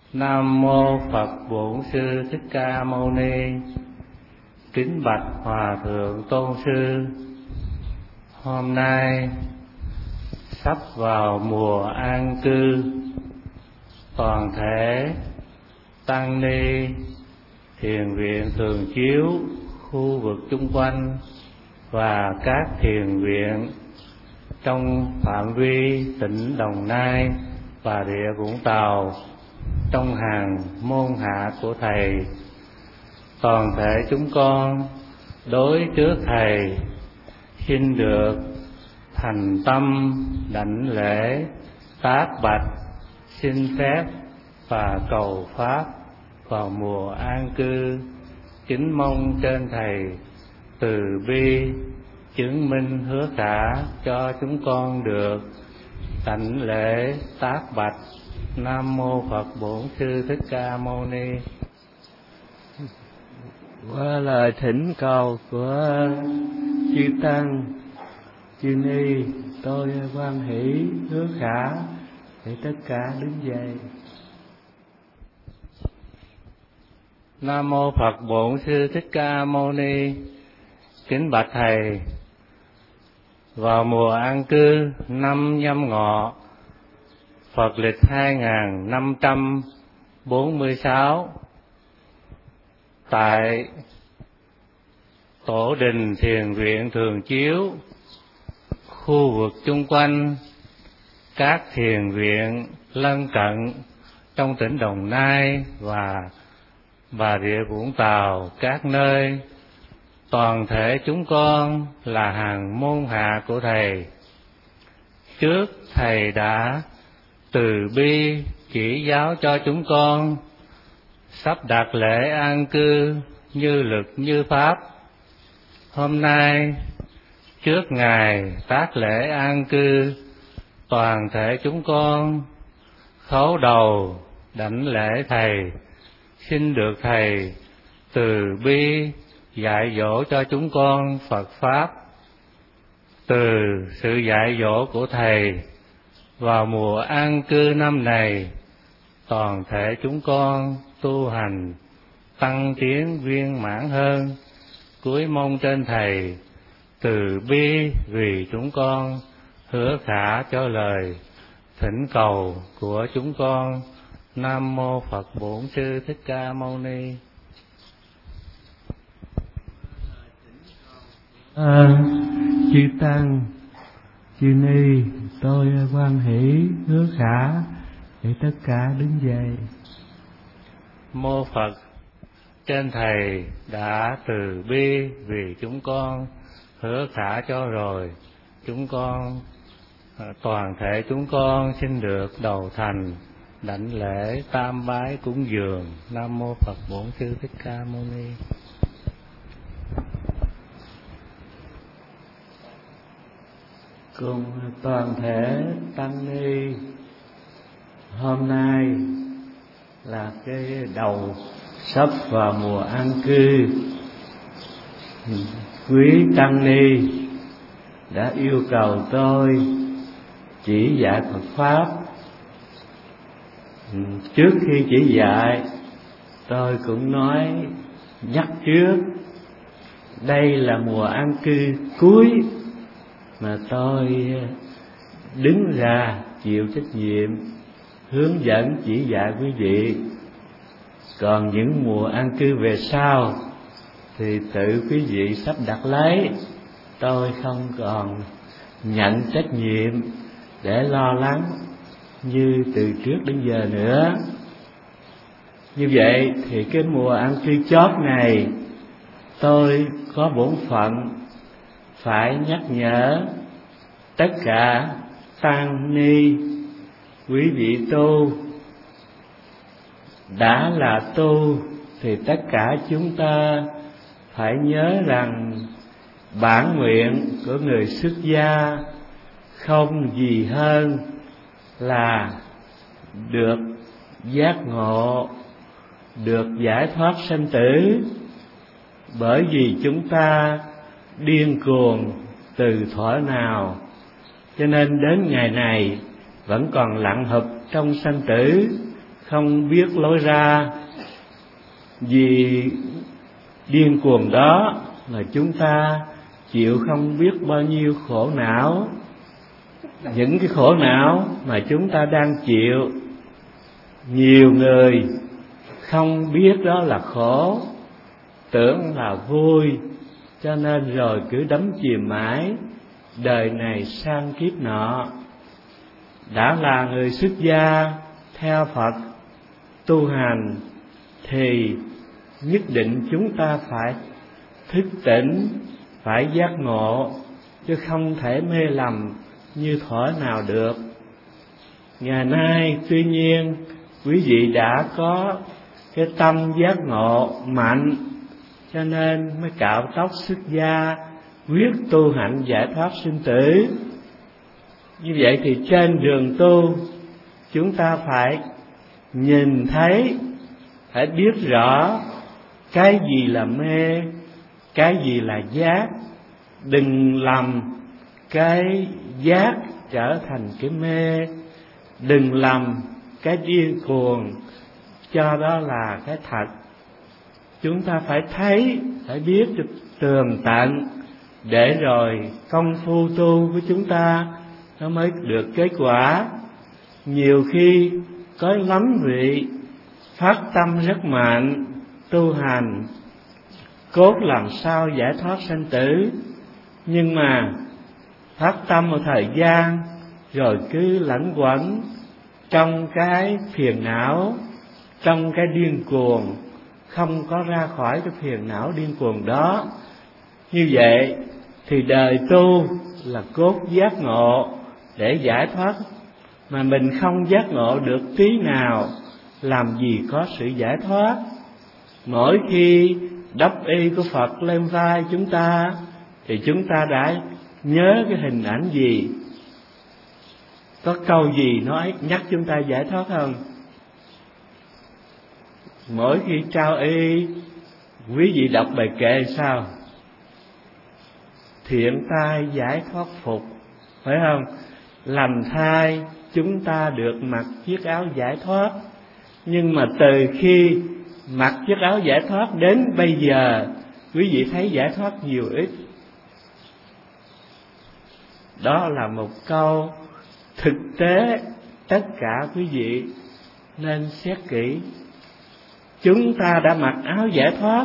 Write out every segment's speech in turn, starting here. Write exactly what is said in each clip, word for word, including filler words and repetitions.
Nam mô Phật Bổn Sư Thích Ca Mâu Ni. Kính bạch Hòa Thượng Tôn Sư, hôm nay sắp vào mùa an cư, toàn thể tăng ni thiền viện Thường Chiếu khu vực chung quanh và các thiền viện trong phạm vi tỉnh Đồng Nai và Địa Vũng Tàu trong hàng môn hạ của thầy, toàn thể chúng con đối trước thầy xin được thành tâm đảnh lễ tác bạch, xin phép và cầu pháp vào mùa an cư. Kính mong trên thầy từ bi chứng minh hứa khả cho chúng con được đảnh lễ tác bạch. Nam mô Phật Bổn Sư Thích Ca Mâu Ni. Qua lời thỉnh cầu của chư tăng chư ni, tôi hoan hỷ hứa khả để tất cả đứng dậy. Nam mô Phật Bổn Sư Thích Ca Mâu Ni. Kính bạch thầy, vào mùa an cư năm Nhâm Ngọ, Phật lịch hai nghìn năm trăm bốn mươi sáu, tại Tổ đình Thiền viện Thường Chiếu, khu vực chung quanh các thiền viện lân cận trong tỉnh Đồng Nai và Bà Rịa Vũng Tàu, các nơi, toàn thể chúng con là hàng môn hạ của thầy. Trước thầy đã từ bi chỉ giáo cho chúng con sắp đặt lễ an cư như lực như pháp. Hôm nay trước ngày tác lễ an cư, toàn thể chúng con khấu đầu đảnh lễ thầy, xin được thầy từ bi dạy dỗ cho chúng con Phật pháp. Từ sự dạy dỗ của thầy, vào mùa an cư năm này, toàn thể chúng con tu hành tăng tiến viên mãn hơn. Cúi mong trên thầy từ bi vì chúng con, hứa khả cho lời thỉnh cầu của chúng con. Nam mô Phật Bổn Sư Thích Ca Mâu Ni. À, chư tăng chư ni, tôi hoan hỷ hứa khả để tất cả đứng dậy. Mô Phật, trên thầy đã từ bi vì chúng con, hứa khả cho rồi. Chúng con, toàn thể chúng con xin được đầu thành đảnh lễ tam bái cúng dường. Nam mô Phật Bổn Sư Thích Ca Mâu Ni. Cùng toàn thể tăng ni, hôm nay là cái đầu sắp vào mùa an cư. Quý tăng ni đã yêu cầu tôi chỉ dạy Phật pháp. Trước khi chỉ dạy, tôi cũng nói nhắc trước, đây là mùa an cư cuối mà tôi đứng ra chịu trách nhiệm hướng dẫn chỉ dạy quý vị. Còn những mùa an cư về sau thì tự quý vị sắp đặt lấy, tôi không còn nhận trách nhiệm để lo lắng như từ trước đến giờ nữa. Như vậy thì cái mùa an cư chót này, tôi có bổn phận phải nhắc nhở tất cả tăng ni, quý vị tu. Đã là tu thì tất cả chúng ta phải nhớ rằng bản nguyện của người xuất gia không gì hơn là được giác ngộ, được giải thoát sanh tử. Bởi vì chúng ta điên cuồng từ thuở nào, cho nên đến ngày này vẫn còn lặn hụp trong sanh tử, không biết lối ra. Vì điên cuồng đó mà chúng ta chịu không biết bao nhiêu khổ não. Những cái khổ não mà chúng ta đang chịu, nhiều người không biết đó là khổ, tưởng là vui, cho nên rồi cứ đắm chìm mãi, đời này sang kiếp nọ. Đã là người xuất gia theo Phật tu hành thì nhất định chúng ta phải thức tỉnh, phải giác ngộ, chứ không thể mê lầm như thuở nào được. Ngày nay tuy nhiên quý vị đã có cái tâm giác ngộ mạnh, cho nên mới cạo tóc xuất gia, quyết tu hạnh giải thoát sinh tử. Như vậy thì trên đường tu, chúng ta phải nhìn thấy, phải biết rõ cái gì là mê, cái gì là giác. Đừng làm cái giác trở thành cái mê, đừng làm cái điên cuồng cho đó là cái thật. Chúng ta phải thấy, phải biết được tường tận, để rồi công phu tu của chúng ta nó mới được kết quả. Nhiều khi có lắm vị phát tâm rất mạnh, tu hành cốt làm sao giải thoát sanh tử, nhưng mà phát tâm một thời gian rồi cứ lẩn quẩn trong cái phiền não, trong cái điên cuồng, không có ra khỏi cái phiền não điên cuồng đó. Như vậy thì đời tu là cốt giác ngộ để giải thoát, mà mình không giác ngộ được tí nào, làm gì có sự giải thoát. Mỗi khi đắp y của Phật lên vai chúng ta thì chúng ta đã nhớ cái hình ảnh gì, có câu gì nói nhắc chúng ta giải thoát không? Mỗi khi trao y, quý vị đọc bài kệ sao? Thiện tai giải thoát phục, phải không? Lành thai chúng ta được mặc chiếc áo giải thoát. Nhưng mà từ khi mặc chiếc áo giải thoát đến bây giờ, quý vị thấy giải thoát nhiều ít? Đó là một câu thực tế, tất cả quý vị nên xét kỹ. Chúng ta đã mặc áo giải thoát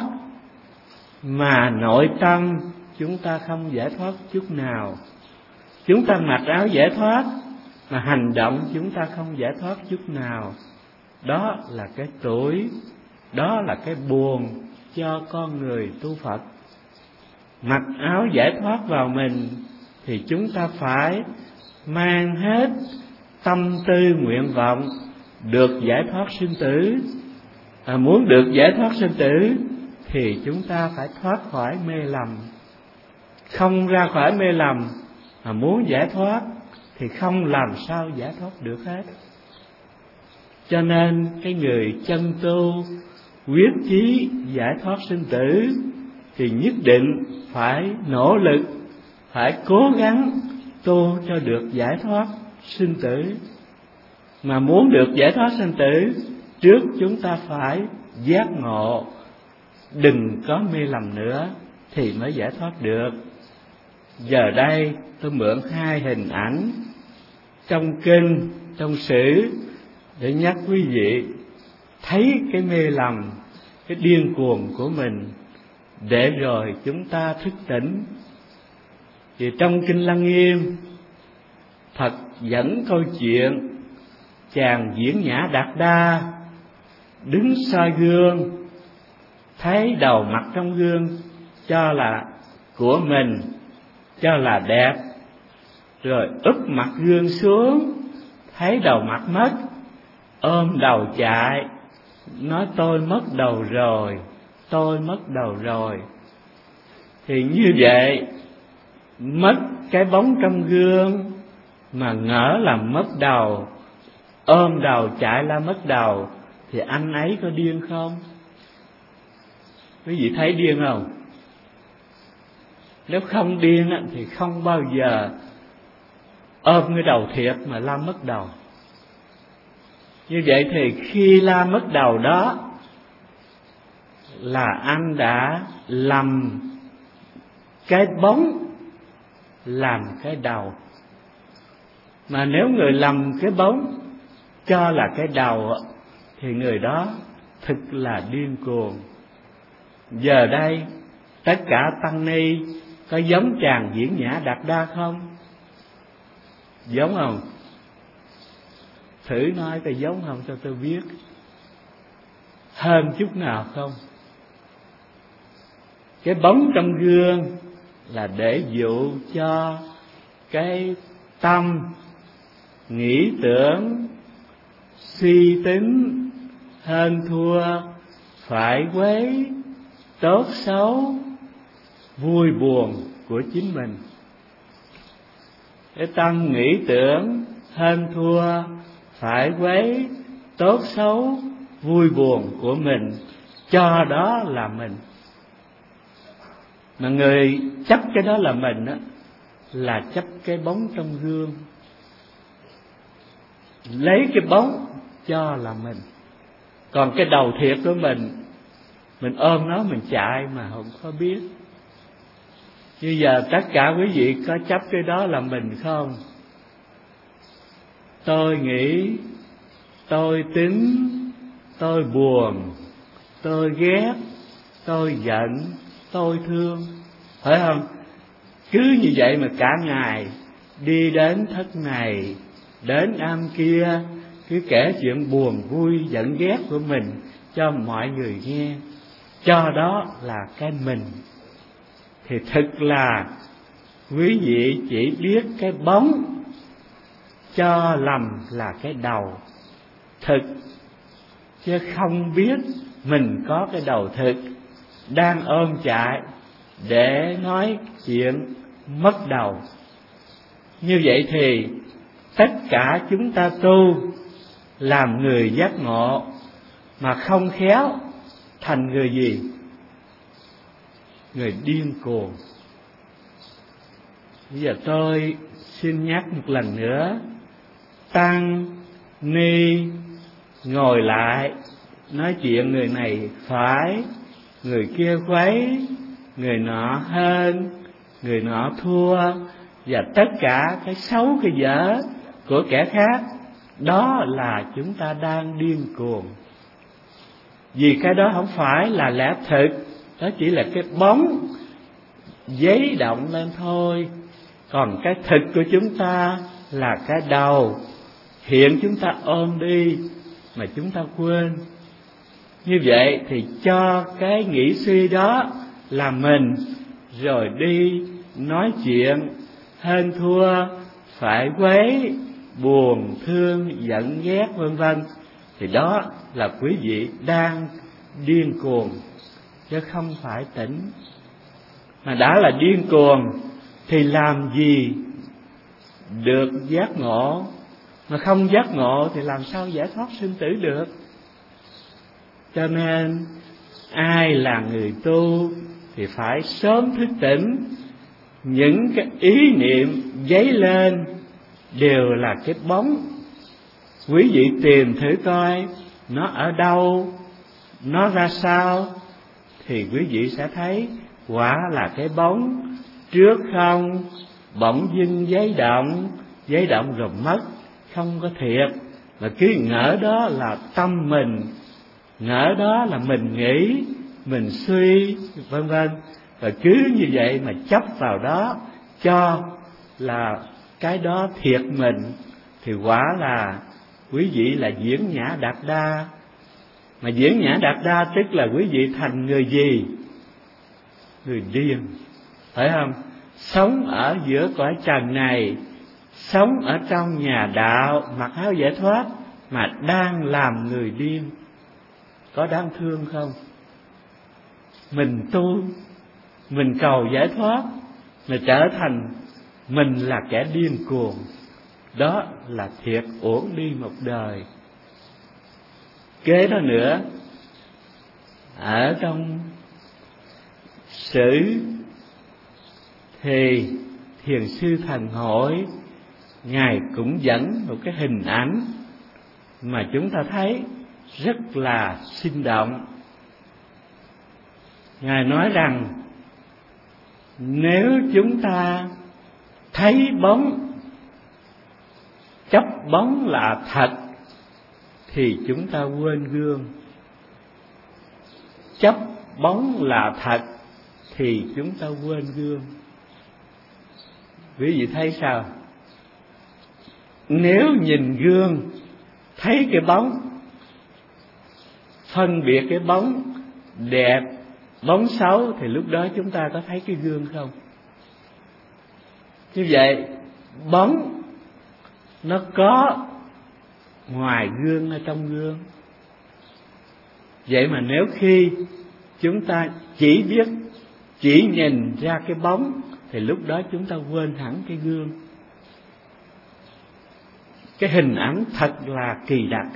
mà nội tâm chúng ta không giải thoát chút nào. Chúng ta mặc áo giải thoát mà hành động chúng ta không giải thoát chút nào. Đó là cái tuổi, đó là cái buồn cho con người tu Phật. Mặc áo giải thoát vào mình thì chúng ta phải mang hết tâm tư nguyện vọng được giải thoát sinh tử. À, muốn được giải thoát sinh tử thì chúng ta phải thoát khỏi mê lầm. Không ra khỏi mê lầm mà muốn giải thoát thì không làm sao giải thoát được hết. Cho nên cái người chân tu quyết chí giải thoát sinh tử thì nhất định phải nỗ lực, phải cố gắng tu cho được giải thoát sinh tử. Mà muốn được giải thoát sinh tử, trước chúng ta phải giác ngộ, đừng có mê lầm nữa thì mới giải thoát được. Giờ đây tôi mượn hai hình ảnh trong kinh, trong sử để nhắc quý vị thấy cái mê lầm, cái điên cuồng của mình, để rồi chúng ta thức tỉnh. Thì trong kinh Lăng Nghiêm, Phật dẫn câu chuyện chàng diễn nhã Đạt Đa đứng soi gương, thấy đầu mặt trong gương cho là của mình, cho là đẹp, rồi úp mặt gương xuống, thấy đầu mặt mất, ôm đầu chạy, nói tôi mất đầu rồi, tôi mất đầu rồi. Thì như vậy, mất cái bóng trong gương mà ngỡ là mất đầu, ôm đầu chạy la mất đầu, thì anh ấy có điên không? Quý vị thấy điên không? Nếu không điên thì không bao giờ ôm cái đầu thiệt mà la mất đầu. Như vậy thì khi la mất đầu đó là anh đã lầm cái bóng làm cái đầu. Mà nếu người lầm cái bóng cho là cái đầu thì người đó thực là điên cuồng. Giờ đây tất cả tăng ni có giống chàng Diễn Nhã Đạt Đa không? Giống không? Thử nói coi giống không cho tôi biết. Hơn chút nào không? Cái bóng trong gương là để dụ cho cái tâm nghĩ tưởng, suy tính, hơn thua, phải quấy, tốt xấu, vui buồn của chính mình. Cái tâm nghĩ tưởng, hơn thua, phải quấy, tốt xấu, vui buồn của mình, cho đó là mình. Mà người chấp cái đó là mình á, là chấp cái bóng trong gương, lấy cái bóng cho là mình. Còn cái đầu thiệt của mình, mình ôm nó mình chạy mà không có biết. Như giờ tất cả quý vị có chấp cái đó là mình không? Tôi nghĩ, tôi tính, tôi buồn, tôi ghét, tôi giận, tôi thương, phải không? Cứ như vậy mà cả ngày đi đến thất này đến am kia, cứ kể chuyện buồn vui giận ghét của mình cho mọi người nghe, cho đó là cái mình. Thì thực là quý vị chỉ biết cái bóng, cho lầm là cái đầu thực, chứ không biết mình có cái đầu thực đang ôm chạy để nói chuyện mất đầu. Như vậy thì tất cả chúng ta tu làm người giác ngộ mà không khéo thành người gì? Người điên cuồng. Bây giờ tôi xin nhắc một lần nữa, tăng ni ngồi lại nói chuyện người này phải, người kia quấy, người nọ hơn, người nọ thua, và tất cả cái xấu cái dở của kẻ khác, đó là chúng ta đang điên cuồng. Vì cái đó không phải là lẽ thực, đó chỉ là cái bóng giấy động lên thôi. Còn cái thực của chúng ta là cái đầu hiện chúng ta ôm đi mà chúng ta quên. Như vậy thì cho cái nghĩ suy đó là mình, rồi đi nói chuyện hơn thua, phải quấy, buồn, thương, giận ghét vân vân, thì đó là quý vị đang điên cuồng chứ không phải tỉnh. Mà đã là điên cuồng thì làm gì được giác ngộ? Mà không giác ngộ thì làm sao giải thoát sinh tử được? Cho nên ai là người tu thì phải sớm thức tỉnh. Những cái ý niệm dấy lên đều là cái bóng. Quý vị tìm thử coi nó ở đâu, nó ra sao, thì quý vị sẽ thấy quả là cái bóng. Trước không, bỗng dưng giấy động, giấy động rồi mất, không có thiệt. Mà cứ ngỡ đó là tâm mình, ngỡ đó là mình nghĩ, mình suy, vân vân. Và cứ như vậy mà chấp vào đó, cho là cái đó thiệt mình, thì quả là quý vị là Diễn Nhã Đạt Đa. Mà Diễn Nhã Đạt Đa tức là quý vị thành người gì? Người điên, phải không? Sống ở giữa cõi trần này, sống ở trong nhà đạo mặc áo giải thoát, mà đang làm người điên. Có đáng thương không? Mình tu, mình cầu giải thoát, mà trở thành mình là kẻ điên cuồng, đó là thiệt uổng đi một đời. Kế đó nữa, ở trong sử thì Thiền sư Thần Hội Ngài cũng dẫn một cái hình ảnh mà chúng ta thấy rất là sinh động. Ngài nói rằng nếu chúng ta thấy bóng, chấp bóng là thật, thì chúng ta quên gương. Chấp bóng là thật thì chúng ta quên gương. Quý vị thấy sao? Nếu nhìn gương thấy cái bóng, phân biệt cái bóng đẹp, bóng xấu, thì lúc đó chúng ta có thấy cái gương không? Như vậy bóng nó có ngoài gương ở trong gương. Vậy mà nếu khi chúng ta chỉ biết, chỉ nhìn ra cái bóng, thì lúc đó chúng ta quên hẳn cái gương. Cái hình ảnh thật là kỳ đặc.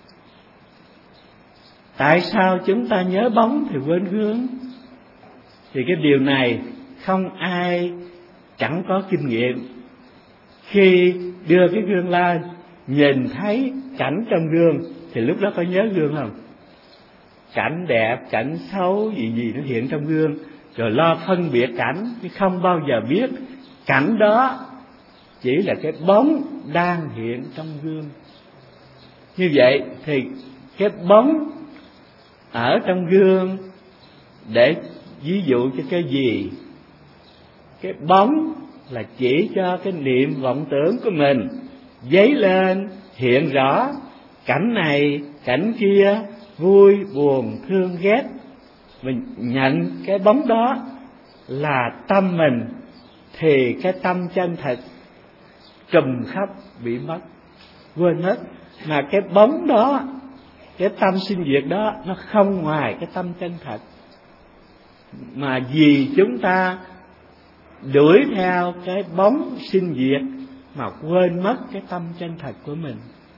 Tại sao chúng ta nhớ bóng thì quên gương? Thì cái điều này không ai chẳng có kinh nghiệm. Khi đưa cái gương lên, nhìn thấy cảnh trong gương, thì lúc đó có nhớ gương không? Cảnh đẹp, cảnh xấu, gì gì nó hiện trong gương, rồi lo phân biệt cảnh, chứ không bao giờ biết cảnh đó chỉ là cái bóng đang hiện trong gương. Như vậy thì cái bóng ở trong gương để ví dụ cho cái gì? Cái bóng là chỉ cho cái niệm vọng tưởng của mình dấy lên, hiện rõ cảnh này, cảnh kia, vui, buồn, thương, ghét. Mình nhận cái bóng đó là tâm mình, thì cái tâm chân thật trùm khắp bị mất, quên hết. Mà cái bóng đó, cái tâm sinh diệt đó, nó không ngoài cái tâm chân thật. Mà vì chúng ta đuổi theo cái bóng sinh diệt mà quên mất cái tâm chân thật của mình.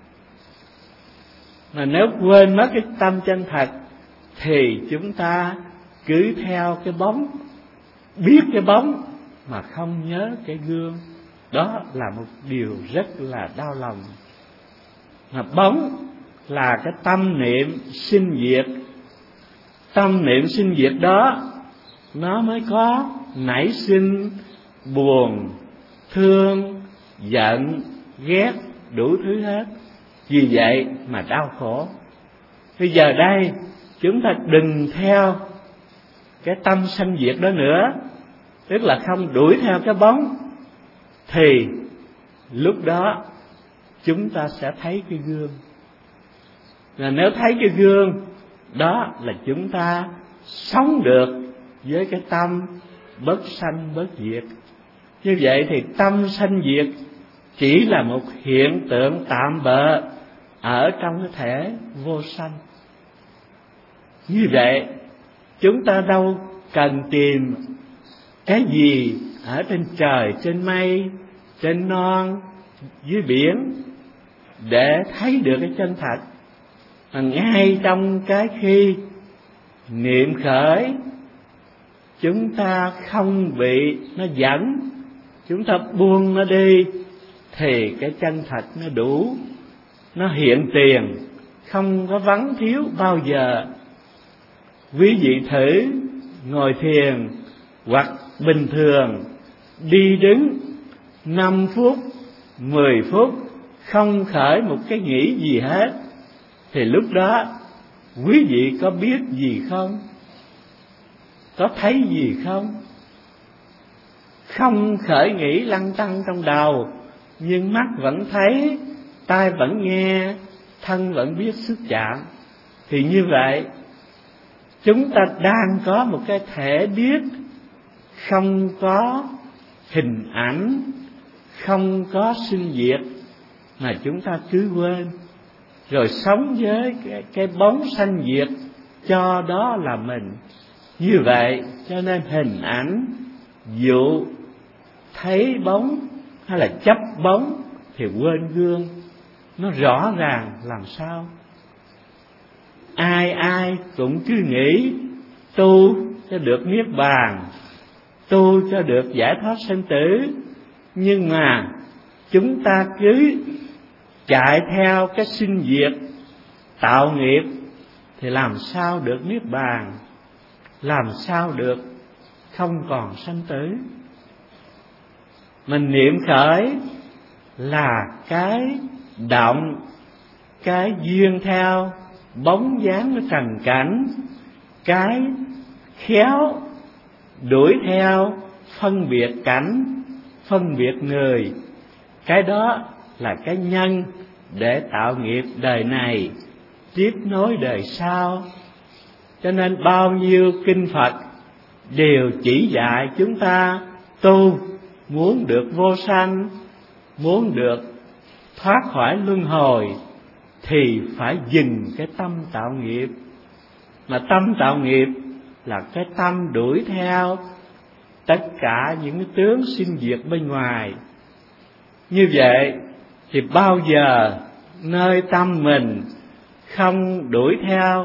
Mà nếu quên mất cái tâm chân thật thì chúng ta cứ theo cái bóng, biết cái bóng mà không nhớ cái gương. Đó là một điều rất là đau lòng. Mà bóng là cái tâm niệm sinh diệt. Tâm niệm sinh diệt đó nó mới có nảy sinh buồn, thương, giận, ghét, đủ thứ hết. Vì vậy mà đau khổ. Bây giờ đây chúng ta đừng theo cái tâm sanh diệt đó nữa, tức là không đuổi theo cái bóng, thì lúc đó chúng ta sẽ thấy cái gương. Và nếu thấy cái gương đó là chúng ta sống được với cái tâm bất sanh bất diệt. Như vậy thì tâm sanh diệt chỉ là một hiện tượng tạm bợ ở trong cái thể vô sanh. Như vậy chúng ta đâu cần tìm cái gì ở trên trời, trên mây, trên non, dưới biển để thấy được cái chân thật. Mà ngay trong cái khi niệm khởi, chúng ta không bị nó dẫn, chúng ta buông nó đi, thì cái chân thật nó đủ, nó hiện tiền, không có vắng thiếu bao giờ. Quý vị thử ngồi thiền hoặc bình thường đi đứng năm phút, mười phút không khởi một cái nghĩ gì hết, thì lúc đó quý vị có biết gì không? Có thấy gì không? Không khởi nghĩ lăn tăn trong đầu, nhưng mắt vẫn thấy, tai vẫn nghe, thân vẫn biết xúc chạm. Thì như vậy chúng ta đang có một cái thể biết, không có hình ảnh, không có sinh diệt, mà chúng ta cứ quên, rồi sống với cái, cái bóng sanh diệt cho đó là mình. Như vậy cho nên hình ảnh dụ thấy bóng hay là chấp bóng thì quên gương. Nó rõ ràng làm sao? Ai ai cũng cứ nghĩ tu cho được niết bàn, tu cho được giải thoát sanh tử, nhưng mà chúng ta cứ chạy theo cái sinh diệt tạo nghiệp thì làm sao được niết bàn, làm sao được không còn sanh tử. Mình niệm khởi là cái động, cái duyên theo bóng dáng của trần cảnh, cái khéo đuổi theo phân biệt cảnh, phân biệt người. Cái đó là cái nhân để tạo nghiệp đời này tiếp nối đời sau. Cho nên bao nhiêu kinh Phật đều chỉ dạy chúng ta tu, muốn được vô sanh, muốn được thoát khỏi luân hồi thì phải dừng cái tâm tạo nghiệp. Mà tâm tạo nghiệp là cái tâm đuổi theo tất cả những cái tướng sinh diệt bên ngoài. Như vậy thì bao giờ nơi tâm mình không đuổi theo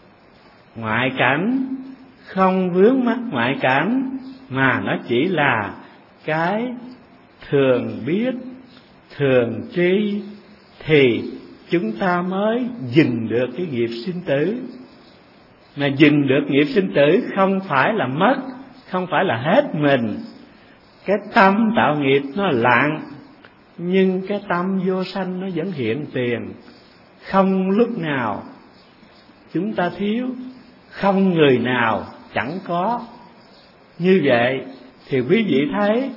ngoại cảnh, không vướng mắc ngoại cảnh, mà nó chỉ là cái thường biết, thường tri, thì chúng ta mới dừng được cái nghiệp sinh tử. Mà dừng được nghiệp sinh tử không phải là mất, không phải là hết mình. Cái tâm tạo nghiệp nó lặng, nhưng cái tâm vô sanh nó vẫn hiện tiền. Không lúc nào chúng ta thiếu, không người nào chẳng có. Như vậy thì quý vị thấy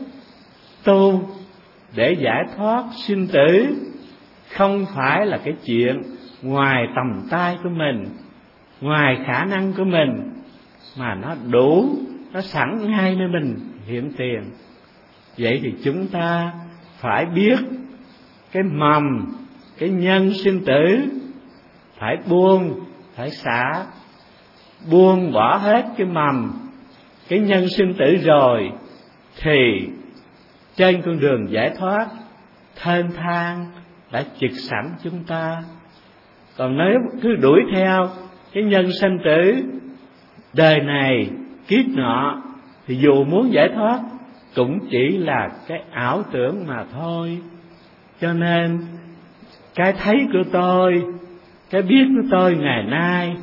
tu để giải thoát sinh tử không phải là cái chuyện ngoài tầm tay của mình, ngoài khả năng của mình, mà nó đủ, nó sẵn ngay nơi mình hiện tiền. Vậy thì chúng ta phải biết cái mầm, cái nhân sinh tử, phải buông, phải xả. Buông bỏ hết cái mầm, cái nhân sinh tử rồi thì trên con đường giải thoát thênh thang đã trực sẵn chúng ta. Còn nếu cứ đuổi theo cái nhân sanh tử đời này kiếp nọ thì dù muốn giải thoát cũng chỉ là cái ảo tưởng mà thôi. Cho nên cái thấy của tôi, cái biết của tôi ngày nay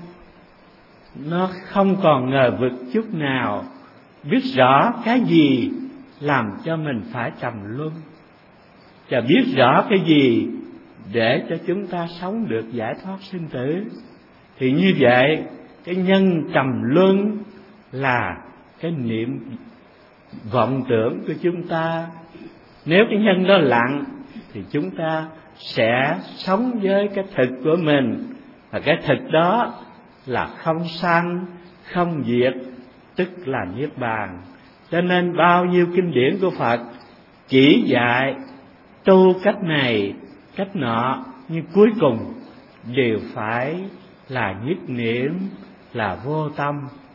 nó không còn ngờ vực chút nào. Biết rõ cái gì làm cho mình phải trầm luân, và biết rõ cái gì để cho chúng ta sống được giải thoát sinh tử. Thì như vậy cái nhân trầm luân là cái niệm vọng tưởng của chúng ta. Nếu cái nhân đó lặng thì chúng ta sẽ sống với cái thực của mình, và cái thực đó là không sanh, không diệt, tức là niết bàn. Cho nên bao nhiêu kinh điển của Phật chỉ dạy tu cách này, cách nọ, nhưng cuối cùng đều phải là nhất niệm, là vô tâm.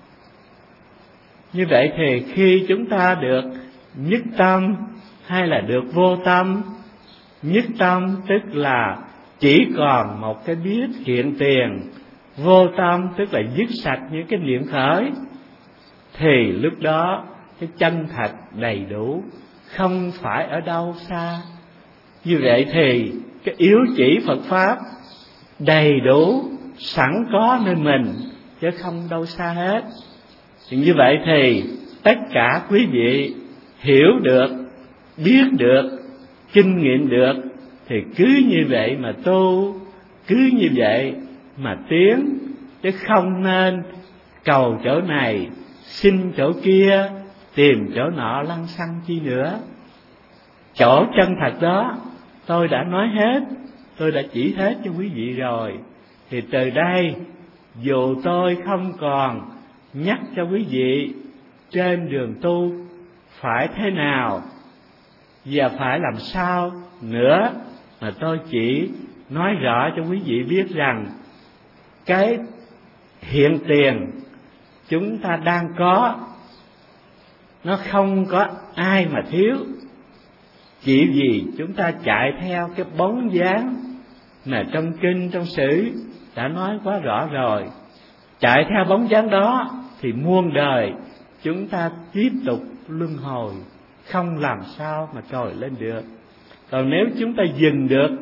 Như vậy thì khi chúng ta được nhất tâm hay là được vô tâm, nhất tâm tức là chỉ còn một cái biết hiện tiền, vô tâm tức là dứt sạch những cái niệm khởi, thì lúc đó cái chân thật đầy đủ, không phải ở đâu xa. Như vậy thì cái yếu chỉ Phật Pháp đầy đủ sẵn có nơi mình, chứ không đâu xa hết. Thì như vậy thì tất cả quý vị hiểu được, biết được, kinh nghiệm được, thì cứ như vậy mà tu, cứ như vậy mà tiến, chứ không nên cầu chỗ này, xin chỗ kia, tìm chỗ nọ lăng xăng chi nữa. Chỗ chân thật đó tôi đã nói hết, tôi đã chỉ hết cho quý vị rồi. Thì từ đây dù tôi không còn nhắc cho quý vị trên đường tu phải thế nào và phải làm sao nữa, mà tôi chỉ nói rõ cho quý vị biết rằng cái hiện tiền chúng ta đang có, nó không có ai mà thiếu. Chỉ vì chúng ta chạy theo cái bóng dáng mà trong kinh, trong sử đã nói quá rõ rồi. Chạy theo bóng dáng đó thì muôn đời chúng ta tiếp tục luân hồi, không làm sao mà trồi lên được. Còn nếu chúng ta dừng được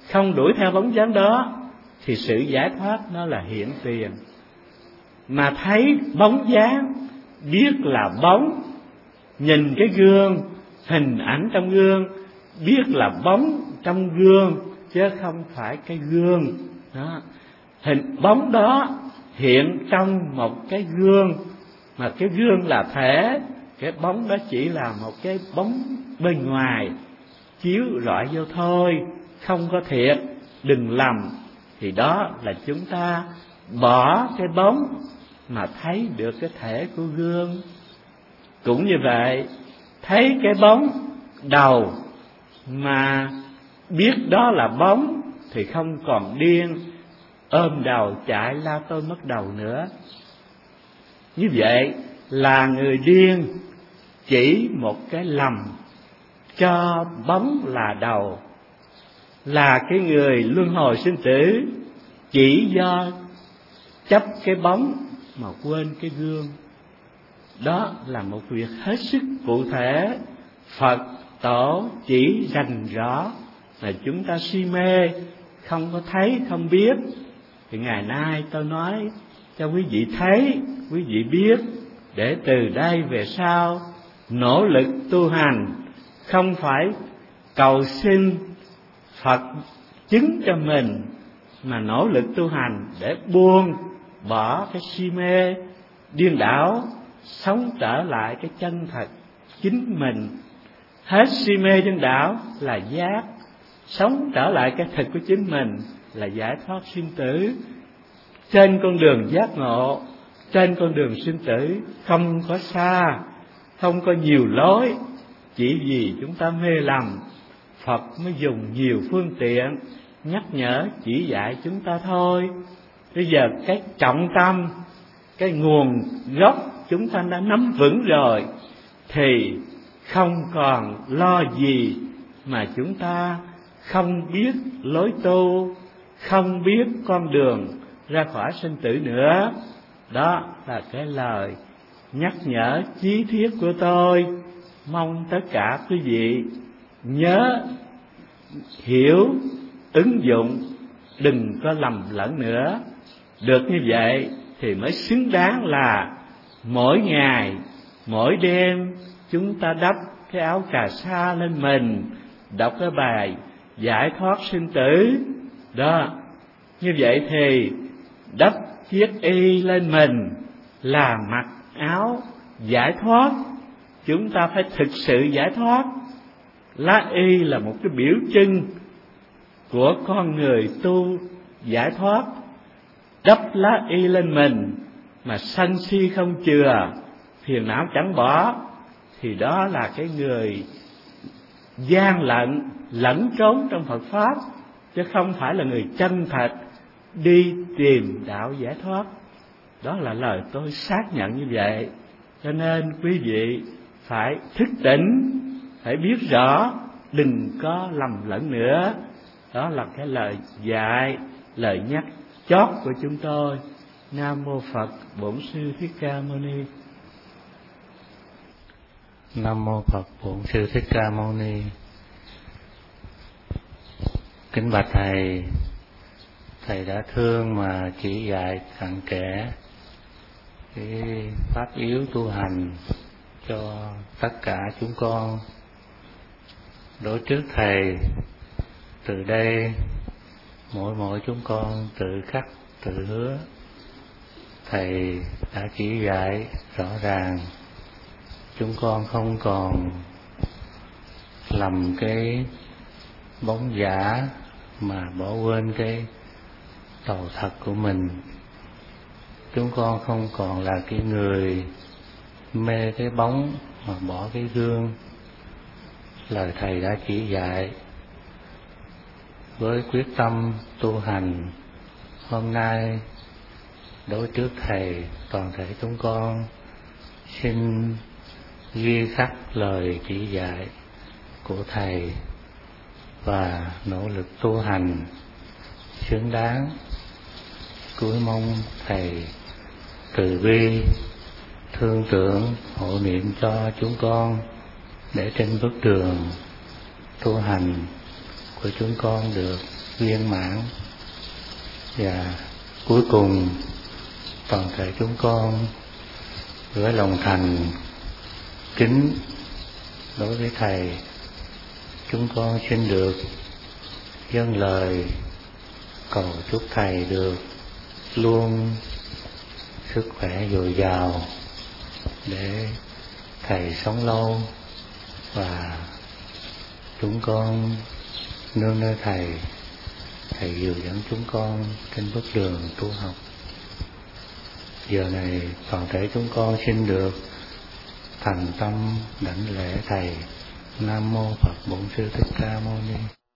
không đuổi theo bóng dáng đó, thì sự giải thoát nó là hiện tiền. Mà thấy bóng dáng, biết là bóng, nhìn cái gương, hình ảnh trong gương, biết là bóng trong gương chứ không phải cái gương đó. Hình bóng đó hiện trong một cái gương, mà cái gương là thể, cái bóng đó chỉ là một cái bóng bên ngoài chiếu rọi vô thôi, không có thiệt, đừng lầm. Thì đó là chúng ta bỏ cái bóng mà thấy được cái thể của gương. Cũng như vậy, thấy cái bóng đầu mà biết đó là bóng thì không còn điên, ôm đầu chạy la tôi mất đầu nữa. Như vậy là người điên chỉ một cái lầm cho bóng là đầu, là cái người luân hồi sinh tử chỉ do chấp cái bóng mà quên cái gương. Đó là một việc hết sức cụ thể, Phật Tổ chỉ rành rõ, mà chúng ta si mê, không có thấy, không biết. Thì ngày nay tôi nói cho quý vị thấy, quý vị biết, để từ đây về sau nỗ lực tu hành, không phải cầu xin Phật chứng cho mình, mà nỗ lực tu hành để buông bỏ cái si mê điên đảo, sống trở lại cái chân thật chính mình. Hết si mê điên đảo là giác, sống trở lại cái thật của chính mình là giải thoát sinh tử. Trên con đường giác ngộ, trên con đường sinh tử, không có xa, không có nhiều lối. Chỉ vì chúng ta mê lầm, Phật mới dùng nhiều phương tiện nhắc nhở chỉ dạy chúng ta thôi. Bây giờ cái trọng tâm, cái nguồn gốc chúng ta đã nắm vững rồi, thì không còn lo gì mà chúng ta không biết lối tu, không biết con đường ra khỏi sinh tử nữa. Đó là cái lời nhắc nhở chí thiết của tôi. Mong tất cả quý vị nhớ, hiểu, ứng dụng, đừng có lầm lẫn nữa. Được như vậy thì mới xứng đáng là mỗi ngày, mỗi đêm chúng ta đắp cái áo cà sa lên mình, đọc cái bài giải thoát sinh tử. Đó, như vậy thì đắp chiếc y lên mình là mặc áo giải thoát. Chúng ta phải thực sự giải thoát. Lá y là một cái biểu trưng của con người tu giải thoát. Đắp lá y lên mình mà sân si không chừa, phiền não chẳng bỏ, thì đó là cái người gian lận, lẫn trốn trong Phật Pháp, chứ không phải là người chân thật đi tìm đạo giải thoát. Đó là lời tôi xác nhận như vậy. Cho nên quý vị phải thức tỉnh, phải biết rõ, đừng có lầm lẫn nữa. Đó là cái lời dạy, lời nhắc chót của chúng tôi. Nam mô Phật Bổn Sư Thích Ca Mâu Ni. Nam mô Phật Bổn Sư Thích Ca Mâu Ni. Kính bạch thầy, thầy đã thương mà chỉ dạy cặn kẽ cái pháp yếu tu hành cho tất cả chúng con. Đối trước thầy, từ đây mỗi mỗi chúng con tự khắc tự hứa, thầy đã chỉ dạy rõ ràng, chúng con không còn lầm cái bóng giả mà bỏ quên cái đầu thật của mình. Chúng con không còn là cái người mê cái bóng mà bỏ cái gương. Lời thầy đã chỉ dạy, với quyết tâm tu hành, hôm nay đối trước thầy, toàn thể chúng con xin ghi khắc lời chỉ dạy của thầy và nỗ lực tu hành xứng đáng. Cuối mong thầy từ bi thương tưởng hộ niệm cho chúng con, để trên bước đường tu hành của chúng con được viên mãn, và cuối cùng toàn thể chúng con với lòng thành kính đối với Thầy, chúng con xin được dâng lời cầu chúc Thầy được luôn sức khỏe dồi dào để Thầy sống lâu, và chúng con nương nơi Thầy, Thầy dìu dẫn chúng con trên bước đường tu học. Giờ này toàn thể chúng con xin được thành tâm đảnh lễ Thầy. Nam mô Phật Bổn Sư Thích Ca Mâu Ni.